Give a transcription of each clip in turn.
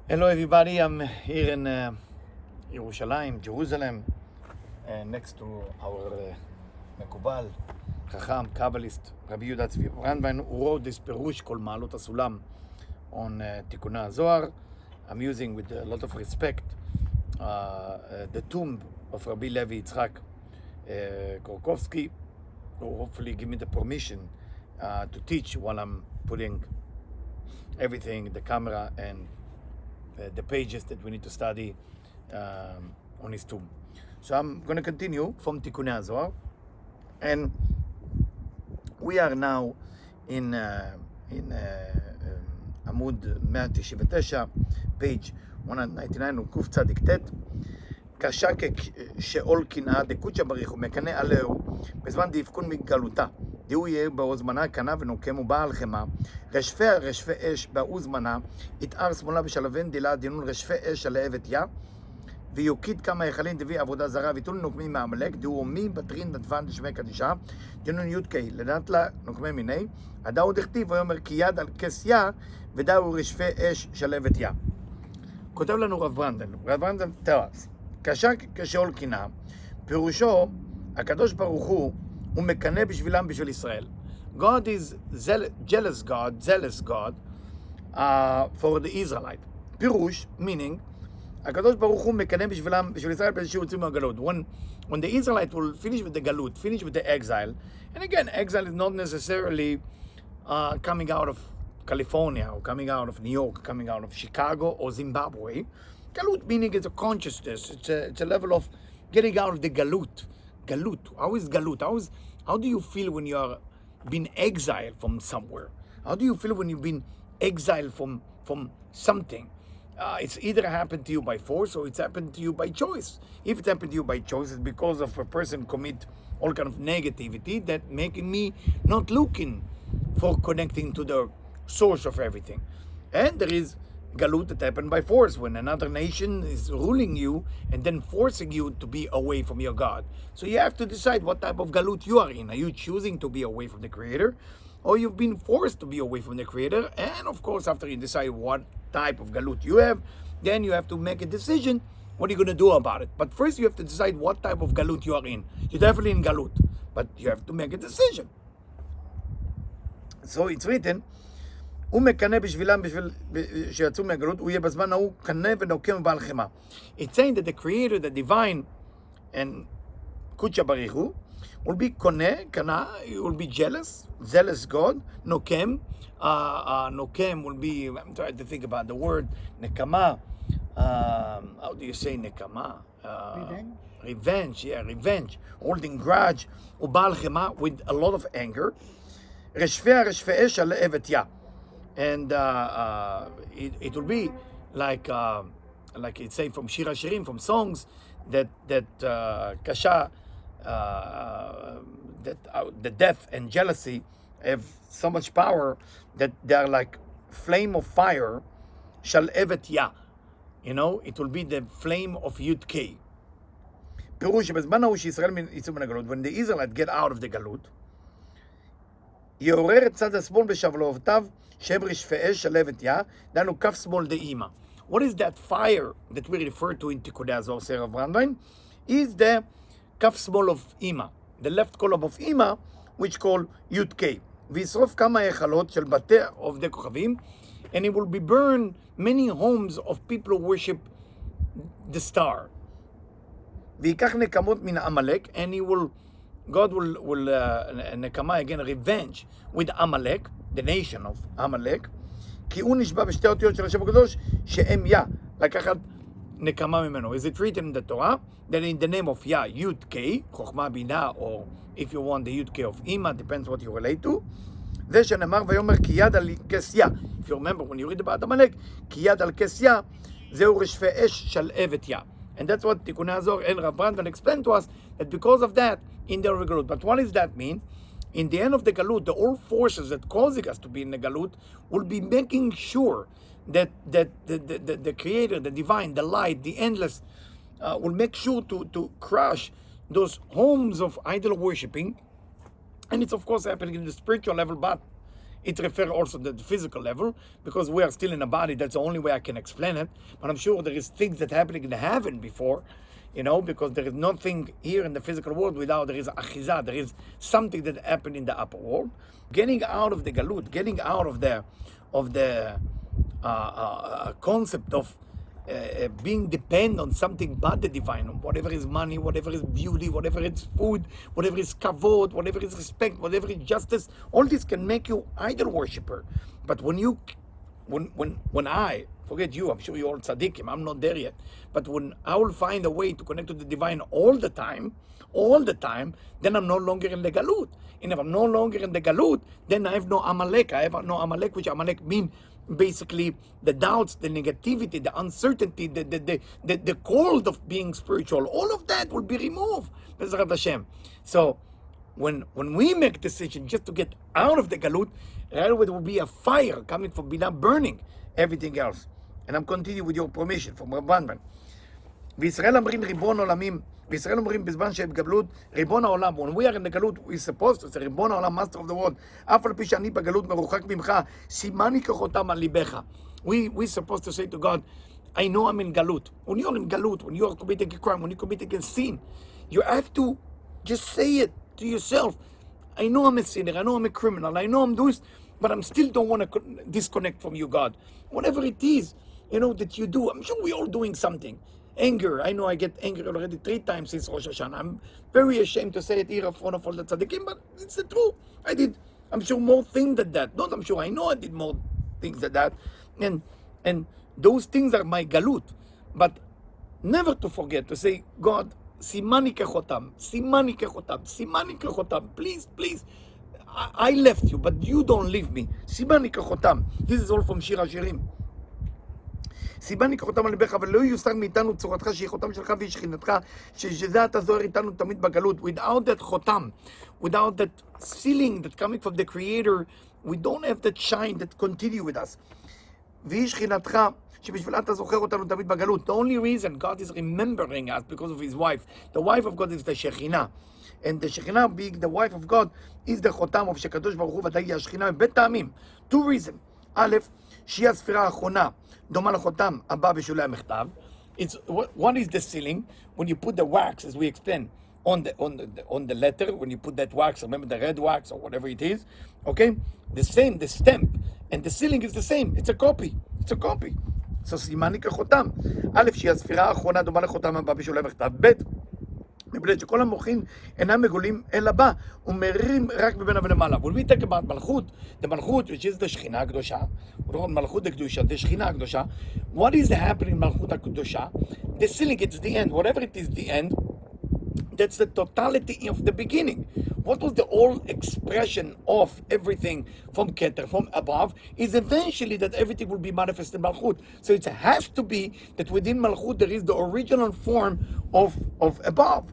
Hello everybody, I'm here in Yerushalayim, Jerusalem, next to our מקובל, חכם, Kabbalist, Rabbi Yehuda Tzvi Brandwein, who wrote this Perush called Ma'alot HaSulam on Tikkunei HaZohar. I'm using with a lot of respect the tomb of Rabbi Levi Yitzchak Korkovsky, who hopefully give me the permission to teach while I'm putting everything, the camera and the pages that we need to study on his tomb. So I'm going to continue from Tikkunei HaZohar, and we are now in Amud 199, page 199, קוף צדיק ט'. קשה כשאול קנאה דקודשא בריך הוא מקנא עליהו בזמן דאבקון מגלותה דהוא יהיה בו זמנה קנאה ונוקם ובעל חמה רשפי אש באו זמנה יתאר שמאלה בשלבן דילה דינון רשפי אש על עבד יה ויוקיד כמה היכלים דבי עבודה זרה ויתול נוקמים מעמלק דהוא מי בטרין נדפן דשמי קדישה דינון יודקי לדעת לה נוקמי מיני הדאו דכתיב ויאמר כי יד על כס יה ודאו רשפי אש של עבד יה. כותב לנו רב ברנדל תרס קשה כשאול קנאה, פירושו, הקדוש ברוך הוא מקנא בשבילם, בשביל ישראל. God is jealous God for the Israelite. פירוש, meaning, הקדוש ברוך הוא מקנא בשבילם, בשביל ישראל, בשביל שיוצאים מהגלות. When the Israelite will finish with the galut, finish with the exile, and again, exile is not necessarily coming out of California, or coming out of New York, coming out of Chicago, or Zimbabwe. Galut meaning it's a consciousness, it's a level of getting out of the galut. Galut, how is galut? How do you feel when you are being exiled from somewhere? How do you feel when you've been exiled from something? It's either happened to you by force or it's happened to you by choice. If it happened to you by choice, it's because of a person commit all kind of negativity that making me not looking for connecting to the source of everything. And there is galut that happened by force, when another nation is ruling you and then forcing you to be away from your God. So you have to decide what type of galut you are in. Are you choosing to be away from the Creator, or you've been forced to be away from the Creator? And of course, after you decide what type of galut you have, then you have to make a decision. What are you going to do about it? But first you have to decide what type of galut you are in. You're definitely in galut, but you have to make a decision. So it's written, הוא מקנא בשבילם, בשביל שיצאו מהגלות, הוא יהיה בזמן ההוא קנא ונוקם ובעל חמה. It's saying that the Creator, the Divine, and קודשא בריך הוא, will be קנא, he will be jealous God, נוקם, נוקם will be, I'm trying to think about the word, נקמה, how do you say נקמה? Revenge, holding grudge, ובעל חמה, with a lot of anger, רשפי אש על עבד יה. And it will be like it's saying from Shir HaShirim, from songs that kasha, that the death and jealousy have so much power that they are like flame of fire, shal evet ya. You know, it will be the flame of Yud K. פירוש שבזמן ההוא שישראל יצאו מן הגלות, when the Israelites get out of the galut, יעורר את צד השמאל בשבלותיו שהם רשפי אש של עבד יה, דהיינו כף שמאל דאימא. What is that fire that we refer to in Tikkunei HaZohar, say Rav Brandwein? Is the כף שמאל of אימא, the left column of אימא, which called י' K. וישרוף כמה היכלות של בתי עובדי כוכבים, and it will be burned many homes of people who worship the star. ויקח נקמות מן עמלק, and God will nekama again, revenge with Amalek, the nation of Amalek, כי הוא נשבע בשתי אותיות של השם הקדוש, שהם יה, לקחת נקמה ממנו. Is it written in the Torah that in the name of Ya, Yud K, חוכמה בינה, or if you want the Yud K of Ima, depends what you relate to, זה שנאמר ויאמר כי יד על כס יה. If you remember when you read about Amalek, כי יד על כס יה, זהו רשפי אש של עבד יה. And that's what Tikkunei HaZohar and Rav Brandwein explained to us, that because of that, in the galut. But what does that mean? In the end of the galut, the all forces that causing us to be in the galut will be making sure that the Creator, the Divine, the Light, the Endless, will make sure to crush those homes of idol worshipping. And it's of course happening in the spiritual level, but it refers also to the physical level, because we are still in a body. That's the only way I can explain it. But I'm sure there is things that happening in heaven before, because there is nothing here in the physical world without there is achiza. There is something that happened in the upper world. Getting out of the galut, getting out of the concept of being dependent on something but the divine, on whatever is money, whatever is beauty, whatever is food, whatever is kavod, whatever is respect, whatever is justice. All this can make you idol worshiper. But when I forget you, I'm sure you're all tzaddikim, I'm not there yet. But when I will find a way to connect to the divine all the time, then I'm no longer in the galut. And if I'm no longer in the galut, then I have no Amalek. I have no Amalek, which Amalek means basically the doubts, the negativity, the uncertainty, the cold of being spiritual. All of that will be removed. B'ezrat Hashem. So when we make decision just to get out of the galut, right away there will be a fire coming from Binah burning everything else. And I'm continuing with your permission from Rabban. וישראל אומרים ריבון עולמים, וישראל אומרים בזמן שהם גלות, ריבון העולם. When we are in the גלות, we supposed to say, ריבון העולם, master of the world, אף על פי שאני בגלות מרוחק ממך, סימני כחותם על ליבך. We supposed to say to God, I know I'm in galut. When you're in galut, when you're committing a crime, when you're committing a sin, you have to just say it to yourself. I know I'm a sinner, I know I'm a criminal, I know I'm doing, but I still don't want to disconnect from you, God. Whatever it is, that you do, I'm sure we're all doing something. Anger, I know I get angry already 3 times since Rosh Hashanah. I'm very ashamed to say it here in front of all the tzaddikim, but it's the truth. I did, I'm sure, more things than that. Not I'm sure, I know I did more things than that. And those things are my galut. But never to forget to say, God, simani kechotam, simani kechotam, simani kechotam. Please, I left you, but you don't leave me. Simani kechotam. This is all from Shir HaShirim. סיבני כחותם על ליבך, ולא יוסר מאיתנו צורתך, שהיא חותם שלך והיא שכינתך, שזה אתה זוהר איתנו תמיד בגלות. Without that חותם, without that sealing that coming from the Creator, we don't have that shine that continue with us. והיא שכינתך, שבשבילה אתה זוכר אותנו תמיד בגלות. The only reason God is remembering us because of His wife. The wife of God is the Shekhinah. And the Shekhinah, being the wife of God, is the חותם of שקדוש ברוך הוא ודאי השכינה, מבית טעמים. 2 reasons. א', שהיא הספירה האחרונה, דומה לחותם הבא בשולי המכתב. One is the sealing, when you put the wax, as we explained, on the letter, when you put that wax, remember the red wax or whatever it is, okay? The stamp, and the sealing is the same. It's a copy. So סימני כחותם. א', שהיא הספירה האחרונה, דומה לחותם הבא בשולי המכתב. ב', מבלי שכל המוחין אינם מגולים אל הבא, ומרים רק בבין ולמעלה. When we talk about מלכות, the מלכות, which is the שכינה הקדושה, מלכות הקדושה, the שכינה הקדושה, what is happening in מלכות הקדושה? The sealing, it's the end. Whatever it is the end, that's the totality of the beginning. What was the whole expression of everything from Keter, from above, is eventually that everything will be manifested in Malchut. So it has to be that within Malchut there is the original form of above.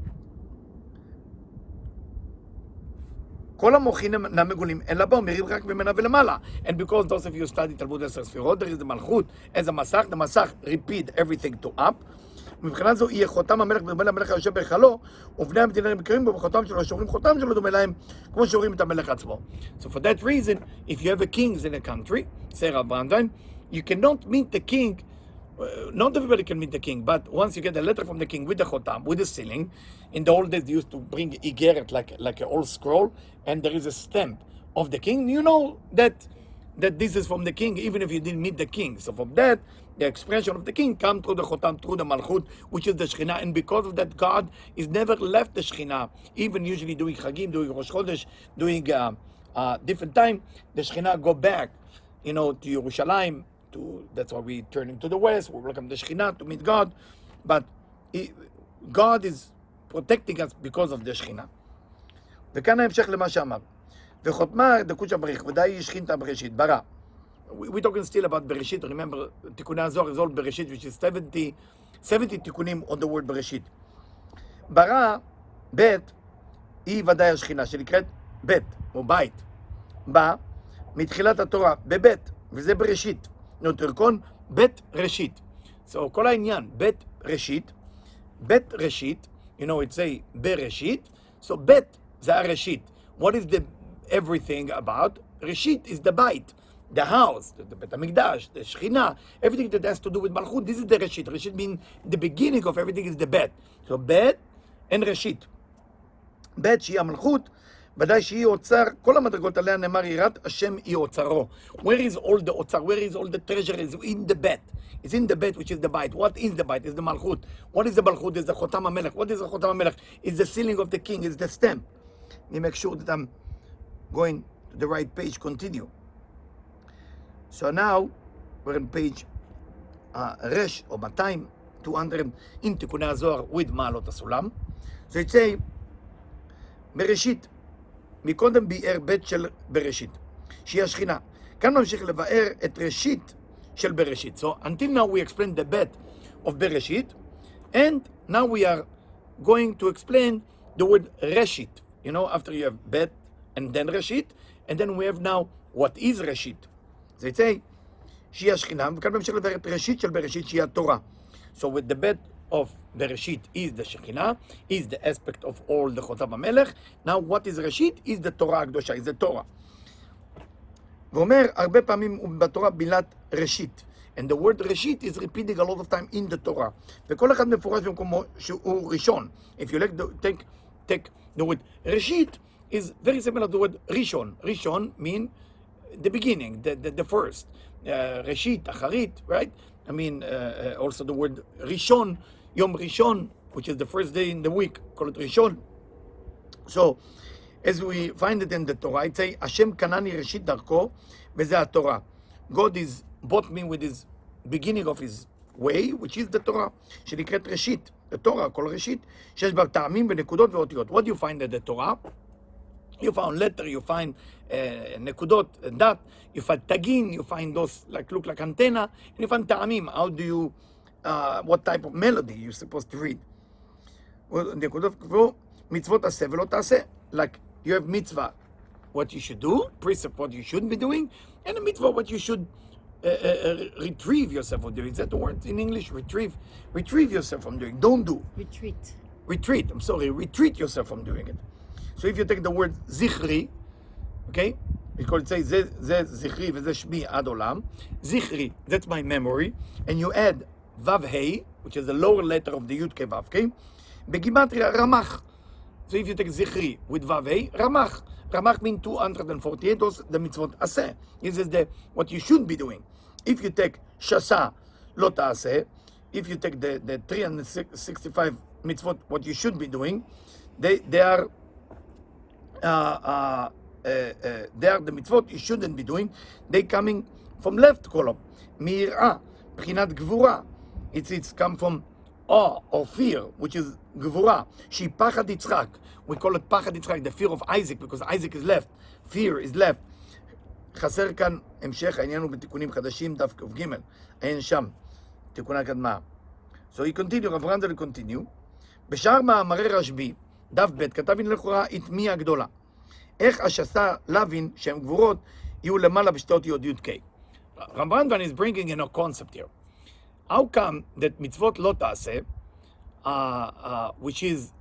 כל המוחין אינם מגולים, אלא בו מרים רק ממנה ולמעלה. And because those of you study תלמוד 10 ספירות, there is the מלכות as a מסך, the מסך repeat everything to up. מבחינה זו יהיה חותם המלך דומה למלך היושב בהיכלו, ובני המדינה מכירים בו בחותם שלו, שאומרים חותם שלו דומה להם, כמו שאומרים את המלך עצמו. So for that reason, if you have a king in a country, say Rav Brandwein, you cannot meet the king. Not everybody can meet the king, but once you get a letter from the king with the chotam, with the sealing, in the old days they used to bring igeret like an old scroll, and there is a stamp of the king. You know that this is from the king, even if you didn't meet the king. So from that, the expression of the king comes through the chotam, through the malchut, which is the shechina, and because of that, God is never left the shechina. Even usually doing chagim, doing Rosh Chodesh, doing different time, the shechina go back, to Yerushalayim. That's why we turning to the west. We welcome the Shekhinah to meet God, but God is protecting us because of the Shekhinah. וכאן ההמשך למה שאמר. וחותמה דקות שבריך, ודאי שכינתה בראשית, ברא. We're talking still about בראשית. Remember, תיקוני הזוהר is all בראשית, which is 70 תיקונים on the word בראשית. ברא, בית, היא ודאי השכינה, שנקראת בית, או בית. בא, מתחילת התורה, בבית, וזה בראשית. נותרקון בית ראשית. So כל העניין, בית ראשית, it's a בראשית, so בית זה הראשית. What is the everything about? Reshit is the bite, the house, the Bet HaMikdash, the Shekhinah, everything that has to do with Malchut. This is the Reshit. Reshit means the beginning of everything is the Bet. So Bet and Reshit. Bet שהיא המלכות, ודאי שהיא אוצר, כל המדרגות עליה נאמר יראת השם היא אוצרו. Where is all the אוצר? Where is all the treasure? Is in the Bet. It's in the Bet, which is the bite. What is the bite? It's the Malchut. What is the Malchut? It's the Chotam HaMelech. What is the Chotam HaMelech? It's the sealing of the king. It's the stamp. Let me make sure that I'm going to the right page. Continue. So now we're on page Resh or 200 in תיקוני הזוהר with מעלות הסולם. So it say בראשית, מקודם ביאר בית של בראשית, שהיא השכינה. כאן ממשיך לבאר את ראשית של בראשית. So until now we explained the bet of בראשית, and now we are going to explain the word רשית. You know, after you have bet and then ראשית, and then we have now what is ראשית. זה יצא שהיא השכינה, וכאן ממשיך לבאר את ראשית של בראשית שהיא התורה. So with the bet of Bereshit is the Shekhinah, is the aspect of all the Chotam HaMelech. Now what is Reshit? Is the Torah הקדושה, is the Torah. ואומר, הרבה פעמים בתורה בילת ראשית. And the word ראשית is repeating a lot of time in the Torah. וכל אחד מפורש במקומו שהוא ראשון. If you like to take the word ראשית, is very similar to the word ראשון. ראשון mean the beginning, the first. ראשית, אחרית, right? I mean, also the word ראשון, Yom Rishon, which is the first day in the week, call it Rishon. So, as we find it in the Torah, it says, Hashem kanani reshit darko, v'zeh HaTorah. God is bought me with his beginning of his way, which is the Torah, שנקראת ראשית, the Torah, כל ראשית, שיש בה טעמים ונקודות ואותיות. What do you find in the Torah? You find letter, you find nekudot, that, you find tagin, you find those look like antenna, and you find ta'amim. How do you, what type of melody you're supposed to read? Well, nekudot, mitzvot aseh v'lo ta'aseh. Like you have mitzvah, what you should do, precept, what you shouldn't be doing, and a mitzvah, what you should retrieve yourself from doing. Is that the word in English? Retrieve yourself from doing. Don't do. Retreat. I'm sorry. Retreat yourself from doing it. So if you take the word zichri, okay, because it says ze zichri v'ze shmi ad olam, zichri, that's my memory, and you add vav hey, which is the lower letter of the yud ke vav ke, begimatria ramach. So if you take zichri with vav hey, ramach means 248. Those the mitzvot aseh. This is what you should be doing. If you take shasa lo ta'aseh, if you take the 365 mitzvot, what you should be doing, they are the mitzvot you shouldn't be doing. They coming from left column. Mir'ah, b'chinat gvura. It's come from awe or fear, which is gvura. She pachad Yitzchak. We call it pachad Yitzchak, the fear of Isaac, because Isaac is left. Fear is left. חסר כאן המשך, העניין הוא בתיקונים חדשים, דף כ"ג. אין שם, תיקונה קדמה. So he continue, רב רנדל continue. בשאר מאמרי רשב"י, דף ב' כתב הנה לכאורה את מי הגדולה. איך השסה להבין שהן גבורות יהיו למעלה בשתי אותיות י' ק'. רמב"ן is bringing in a concept here. How come that mitzvot לא תעשה, which is,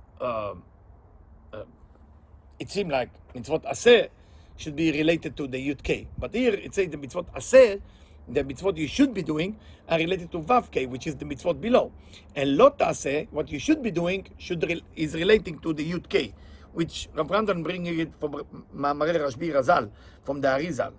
it seems like mitzvot עשה should be related to the yud k. But here it says the mitzvot עשה, the mitzvot you should be doing, are related to vav k, which is the mitzvot below. And lo ta'aseh, what you should be doing, is relating to the yud k, which Rav Randan bringing it from מאמרי רשב"י רז"ל, from the Arizal.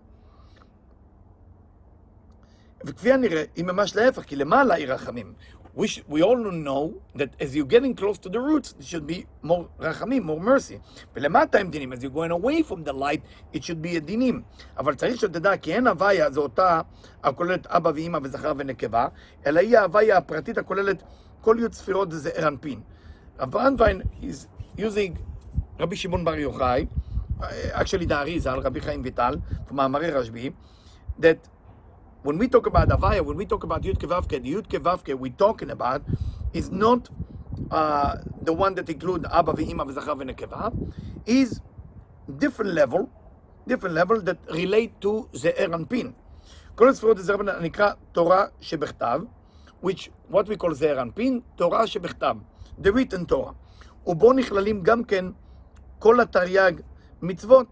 וכפי הנראה, היא ממש להפך, כי למעלה היא רחמים. We all know that as you're getting close to the roots, there should be more rachamim, more mercy. ולמטה הם דינים, as you're going away from the light, it should be a דינים. אבל צריך שתדע, כי אין הוויה זו אותה הכוללת אבא ואמא וזכר ונקבה, אלא היא ההוויה הפרטית הכוללת כל י' ספירות זה אנפין. רב רנדווין is using רבי שמעון בר יוחאי, actually the Arizal, רבי חיים ויטל, מאמרי רשב"י, that when we talk about Avaya, when we talk about Yud Kevavke, the Yud Kevavke we're talking about is not the one that include Abba v'Ima v'Zachar v'Nekeva, is different level that relate to Ze'er Anpin. כל הספירות זה נקרא תורה שבכתב, which what we call זעיר אנפין, תורה שבכתב, the written Torah. ובו נכללים גם כן כל התרי"ג מצוות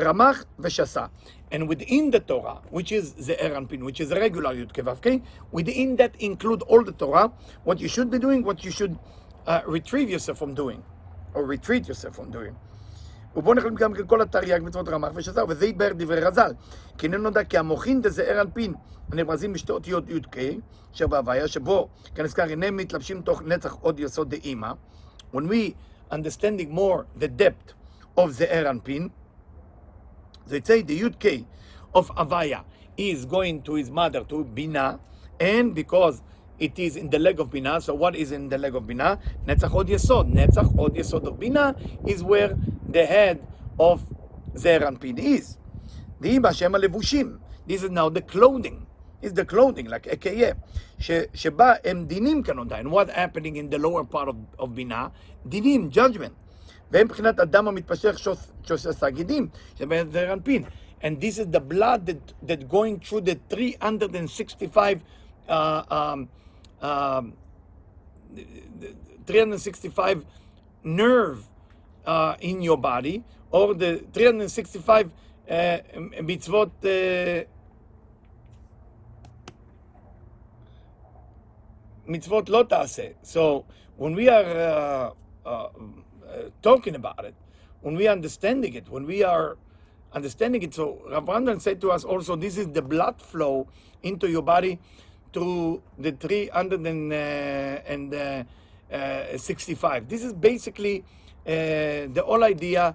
רמ"ח ושס"ה. And within the Torah, which is the Anpin, which is regular Yud Kei Vav Kei, within that include all the Torah, what you should be doing, what you should retrieve yourself from doing, or retreat yourself from doing. ובואו נכללים גם כל התרי"ג מצוות רמ"ח ושס"ה, וזה יתבהר דברי רז"ל. כי איננו נודע כי המוחין דזעיר אנפין הנברזים בשתי אותיות י"ק, אשר בהוויה, שבו, כנזכר, הנה מתלבשים תוך נצח עוד יסוד דאמא. When we understanding more the depth of the Anpin, they say the Yud-K of Avaya is going to his mother, to Bina, and because it is in the leg of Bina, so what is in the leg of Bina? Netzach Od Yesod. Netzach Od Yesod of Bina is where the head of Ze'er Anpin is. Di'ima Shem HaLevushim. This is now the clothing. It's the clothing, like Ekeyeh. Sheba em dinim kanodai. And what's happening in the lower part of Bina? Dinim, judgment. והם מבחינת אדם המתפשך שוסס הגידים, שבהם זעיר אנפין. And this is the blood that going through the 365 nerve in your body, or the 365 mitzvot mitzvot lo ta'aseh. So when we are talking about it, when we are understanding it, so Rav Randan said to us also, this is the blood flow into your body through the 365. This is basically the whole idea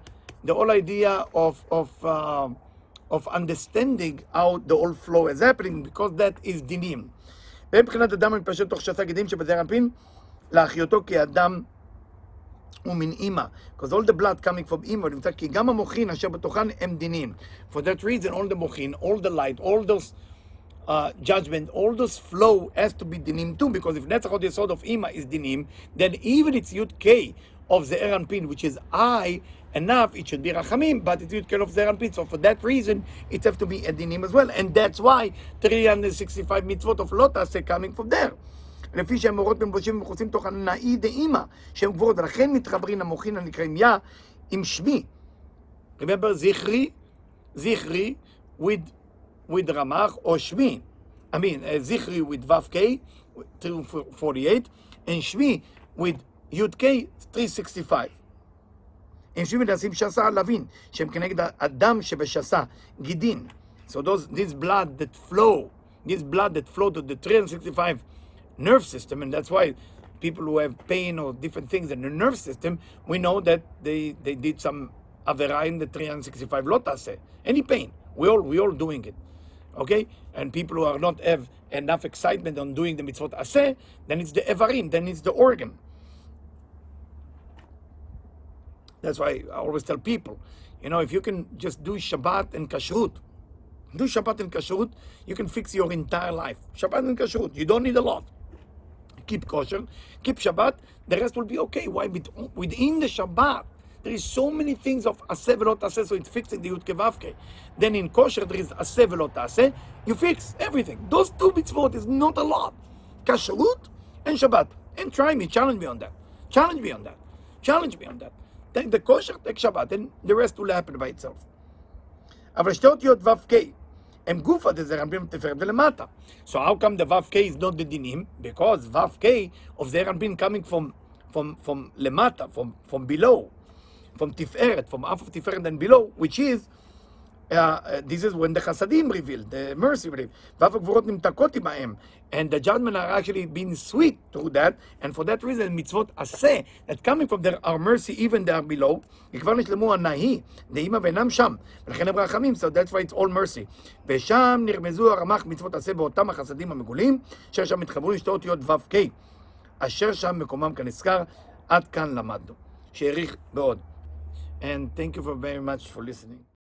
of understanding how the whole flow is happening, because that is dinim. ומבחינת אדם המתפשט תוך שס"ה גידים שבזעיר אנפין, להחיותו כאדם ומן אימא, because all the blood coming from אימא, נמצא כי גם המוחין אשר בתוכן הם דינים. For that reason, all the מוחין, all the light, all those judgment, all those flow has to be dinim too, because if Netzach Od Yesod of Ima is dinim, then even it's Yud K of Ze'er Anpin, which is I enough, it should be Rachamim, but it's Yud K of Ze'er Anpin. So for that reason, it has to be a dinim as well, and that's why 365 mitzvot of Lotas are coming from there. לפי שהם מורות מבושים ומחוצים תוך הנאי דאמא, שהם גבורות, ולכן מתחברים המוחין הנקראים יא עם שמי. Remember, זכרי with Ramach or Shmi. I mean, Zichri with Vav K, 248, and Shmi with Yud K, 365. הם שמים מנסים שסה להבין, שהם כנגד האדם שבשסה, גידין. So this blood that flow to the 365 nerve system, and that's why people who have pain or different things in the nerve system, we know that they did some avera in the 365 lotase. Any pain, we all doing it. Okay, and people who are not have enough excitement on doing the mitzvot aseh, then it's the evarim, then it's the organ. That's why I always tell people, if you can just do Shabbat and Kashrut, you can fix your entire life. Shabbat and Kashrut, you don't need a lot. Keep kosher, keep Shabbat, the rest will be okay. Why? Within the Shabbat, there is so many things of aseh v'lo taseh, so it's fixing the Yud Kei Vav Kei. Then in kosher there is aseh v'lo taseh, you fix everything. Those two mitzvot is not a lot. Kashrut and Shabbat. And try me, challenge me on that. Take the kosher, take Shabbat, and the rest will happen by itself. אבל שתי אותיות ו' K, הם גופה דזעיר אנפין תפארת ולמטה. So how come the ו' K is not the dinim? Because ו' K of זעיר אנפין coming from למטה, from below, from Tiferet, from half of Tiferet and below, which is, this is when the Chasadim revealed, the mercy revealed. ואף הגבורות נמתקות עמהם, and the judgment are actually being sweet through that, and for that reason, mitzvot aseh, that coming from there are mercy, even there below, כבר נשלמו הנהי, דאמא ואינם שם, ולכן הם רחמים, so that's why it's all mercy. ושם נרמזו הרמ"ח מצוות עשה באותם החסדים המגולים, אשר שם התחברו לשתי אותיות ו' K, אשר שם מקומם כנזכר, עד כאן למדנו. שהאריך מאוד. And thank you very much for listening.